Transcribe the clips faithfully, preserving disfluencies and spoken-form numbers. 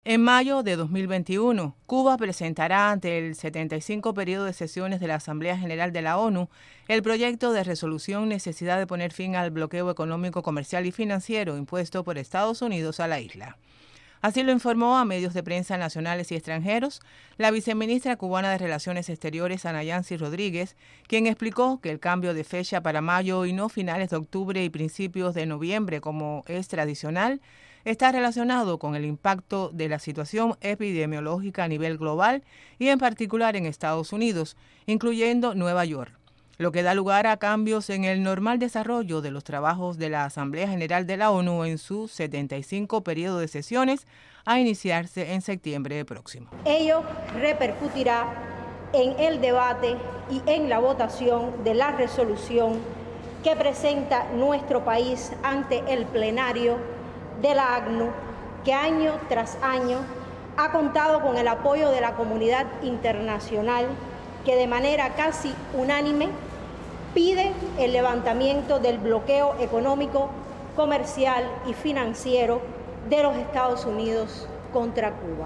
En mayo de dos mil veintiuno, Cuba presentará ante el setenta y cinco periodo de sesiones de la Asamblea General de la ONU el proyecto de resolución necesidad de poner fin al bloqueo económico, comercial y financiero impuesto por Estados Unidos a la isla. Así lo informó a medios de prensa nacionales y extranjeros la viceministra cubana de Relaciones Exteriores, Ana Yancy Rodríguez, quien explicó que el cambio de fecha para mayo y no finales de octubre y principios de noviembre, como es tradicional, está relacionado con el impacto de la situación epidemiológica a nivel global y en particular en Estados Unidos, incluyendo Nueva York, lo que da lugar a cambios en el normal desarrollo de los trabajos de la Asamblea General de la ONU en su setenta y cinco periodo de sesiones a iniciarse en septiembre próximo. Ello repercutirá en el debate y en la votación de la resolución que presenta nuestro país ante el plenario de la A C N U, que año tras año ha contado con el apoyo de la comunidad internacional, que de manera casi unánime pide el levantamiento del bloqueo económico, comercial y financiero de los Estados Unidos contra Cuba.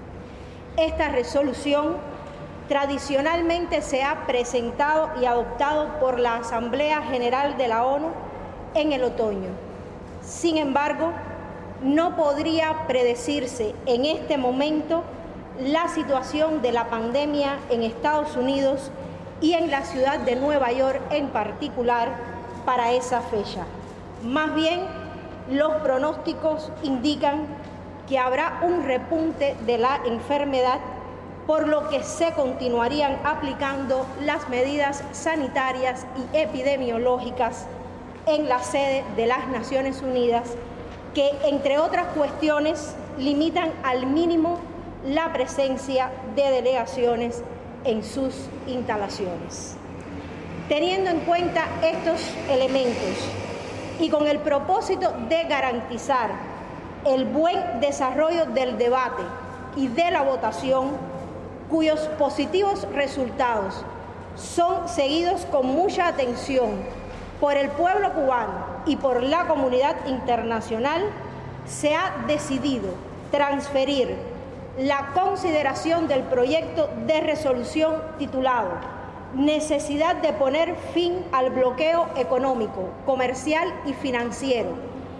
Esta resolución tradicionalmente se ha presentado y adoptado por la Asamblea General de la ONU en el otoño. Sin embargo, no podría predecirse en este momento la situación de la pandemia en Estados Unidos y en la ciudad de Nueva York en particular para esa fecha. Más bien, los pronósticos indican que habrá un repunte de la enfermedad, por lo que se continuarían aplicando las medidas sanitarias y epidemiológicas en la sede de las Naciones Unidas, que, entre otras cuestiones, limitan al mínimo la presencia de delegaciones en sus instalaciones. Teniendo en cuenta estos elementos y con el propósito de garantizar el buen desarrollo del debate y de la votación, cuyos positivos resultados son seguidos con mucha atención por el pueblo cubano y por la comunidad internacional, se ha decidido transferir la consideración del proyecto de resolución titulado Necesidad de poner fin al bloqueo económico, comercial y financiero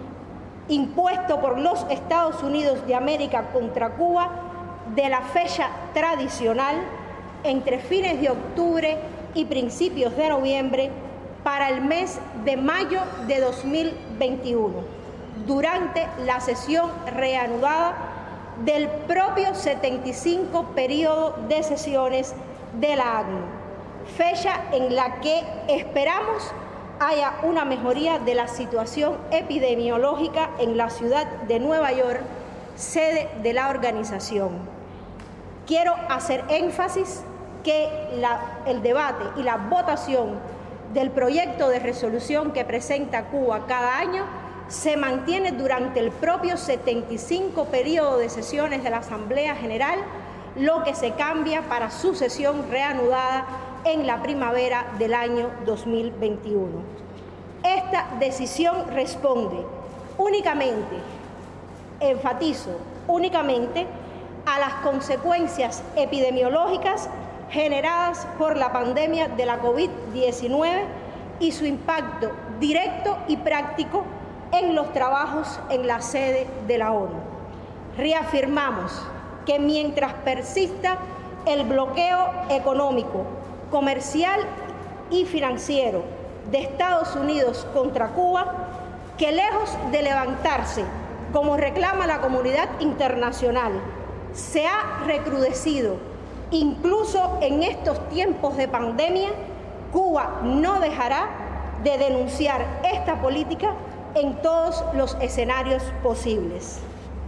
impuesto por los Estados Unidos de América contra Cuba de la fecha tradicional entre fines de octubre y principios de noviembre para el mes de mayo de dos mil veintiuno, durante la sesión reanudada del propio setenta y cinco periodo de sesiones de la A C N U, fecha en la que esperamos haya una mejoría de la situación epidemiológica en la ciudad de Nueva York, sede de la organización. Quiero hacer énfasis que la, el debate y la votación del proyecto de resolución que presenta Cuba cada año se mantiene durante el propio setenta y cinco periodo de sesiones de la Asamblea General, lo que se cambia para su sesión reanudada en la primavera del año dos mil veintiuno. Esta decisión responde únicamente, enfatizo, únicamente a las consecuencias epidemiológicas generadas por la pandemia de la COVID diecinueve y su impacto directo y práctico en los trabajos en la sede de la ONU. Reafirmamos que mientras persista el bloqueo económico, comercial y financiero de Estados Unidos contra Cuba, que lejos de levantarse, como reclama la comunidad internacional, se ha recrudecido, incluso en estos tiempos de pandemia, Cuba no dejará de denunciar esta política en todos los escenarios posibles.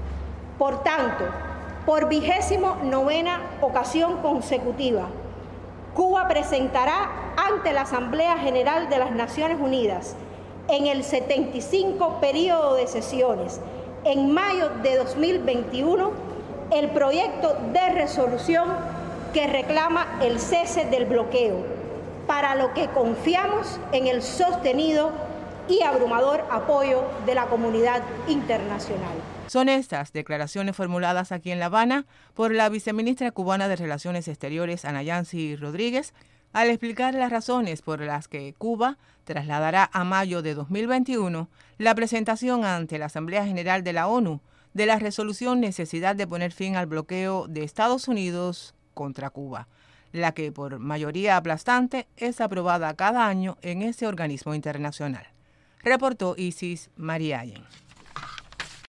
Por tanto, por vigésimo novena ocasión consecutiva, Cuba presentará ante la Asamblea General de las Naciones Unidas en el setenta y cinco periodo de sesiones en mayo de dos mil veintiuno el proyecto de resolución que reclama el cese del bloqueo, para lo que confiamos en el sostenido y abrumador apoyo de la comunidad internacional. Son estas declaraciones formuladas aquí en La Habana por la viceministra cubana de Relaciones Exteriores, Ana Yancy Rodríguez, al explicar las razones por las que Cuba trasladará a mayo de dos mil veintiuno la presentación ante la Asamblea General de la ONU de la resolución Necesidad de poner fin al bloqueo de Estados Unidos contra Cuba, la que por mayoría aplastante es aprobada cada año en ese organismo internacional. Reportó Isis Mariayen.